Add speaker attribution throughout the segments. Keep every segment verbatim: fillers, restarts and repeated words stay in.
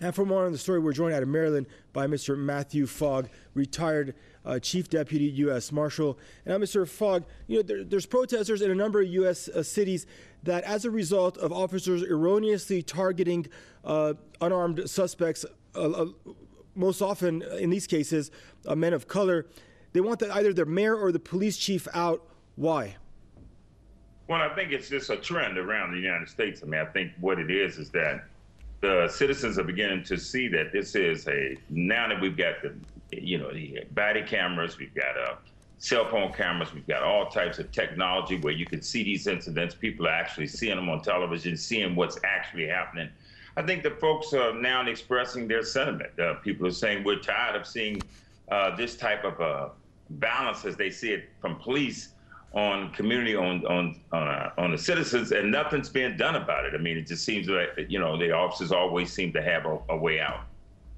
Speaker 1: And for more on the story, we're joined out of Maryland by Mister Matthew Fogg, retired uh, Chief Deputy U S Marshal. And now, Mister Fogg, you know, there, there's protesters in a number of U S uh, cities that, as a result of officers erroneously targeting uh, unarmed suspects, uh, uh, most often in these cases, uh, men of color, they want the, either the mayor or the police chief out. Why?
Speaker 2: Well, I think it's just a trend around the United States. I mean, I think what it is is that the citizens are beginning to see that this is a, now that we've got the, you know, the body cameras, we've got uh, cell phone cameras, we've got all types of technology where you can see these incidents. People are actually seeing them on television, seeing what's actually happening. I think that folks are now expressing their sentiment. Uh, people are saying we're tired of seeing uh, this type of uh, balance as they see it from police on community, on on uh, on the citizens, and nothing's being done about it. I mean, it just seems like, you know, the officers always seem to have a, a way out.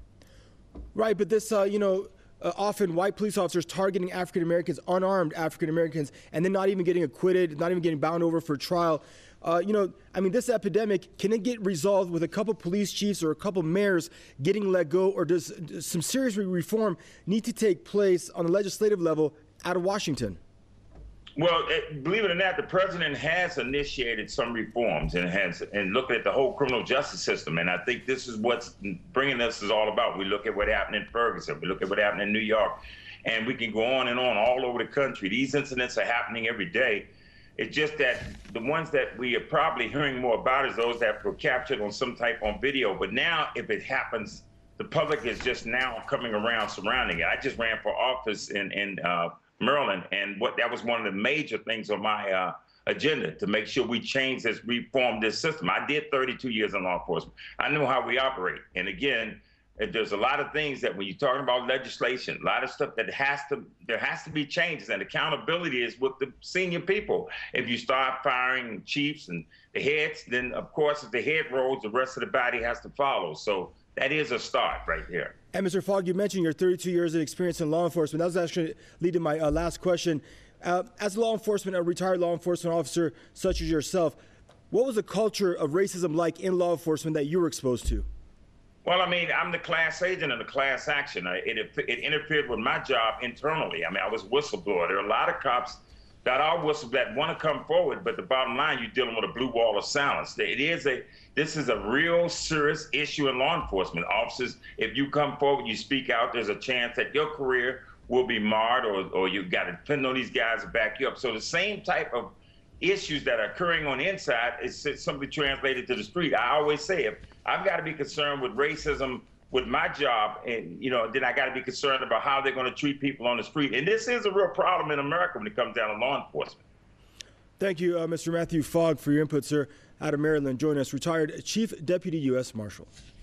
Speaker 1: Right, but this, uh, you know, uh, often white police officers targeting African Americans, unarmed African Americans, and then not even getting acquitted, not even getting bound over for trial. Uh, you know, I mean, this epidemic, can it get resolved with a couple police chiefs or a couple mayors getting let go, or does, does some serious reform need to take place on the legislative level out of Washington?
Speaker 2: Well, it, believe it or not, the president has initiated some reforms and has and looked at the whole criminal justice system. And I think this is what's bringing us is all about. We look at what happened in Ferguson. We look at what happened in New York. And we can go on and on all over the country. These incidents are happening every day. It's just that the ones that we are probably hearing more about is those that were captured on some type on video. But now, if it happens, the public is just now coming around surrounding it. I just ran for office in, in uh, Maryland, and what that was one of the major things on my uh, agenda, to make sure we change this, reform this system. I did thirty-two years in law enforcement. I know how we operate. And again, there's a lot of things that when you're talking about legislation, a lot of stuff that has to, there has to be changes, and accountability is with the senior people. If you start firing chiefs and the heads, then of course, if the head rolls, the rest of the body has to follow. So that is a start right there.
Speaker 1: And Mister Fogg, you mentioned your thirty-two years of experience in law enforcement. That was actually leading to my uh, last question. Uh, as a law enforcement, a retired law enforcement officer such as yourself, what was the culture of racism like in law enforcement that you were exposed to?
Speaker 2: Well, I mean, I'm the class agent of the class action. It, it, it interfered with my job internally. I mean, I was whistleblower. There are a lot of cops that are whistle that want to come forward, but the bottom line, you're dealing with a blue wall of silence. It is a, this is a real serious issue in law enforcement. Officers, if you come forward, you speak out, there's a chance that your career will be marred, or, or you've got to depend on these guys to back you up. So the same type of issues that are occurring on the inside is simply translated to the street. I always say, if I've got to be concerned with racism with my job, and, you know, then I got to be concerned about how they're going to treat people on the street. And this is a real problem in America when it comes down to law enforcement.
Speaker 1: Thank you, uh, Mister Matthew Fogg, for your input, sir. Out of Maryland, join us, retired Chief Deputy U S Marshal.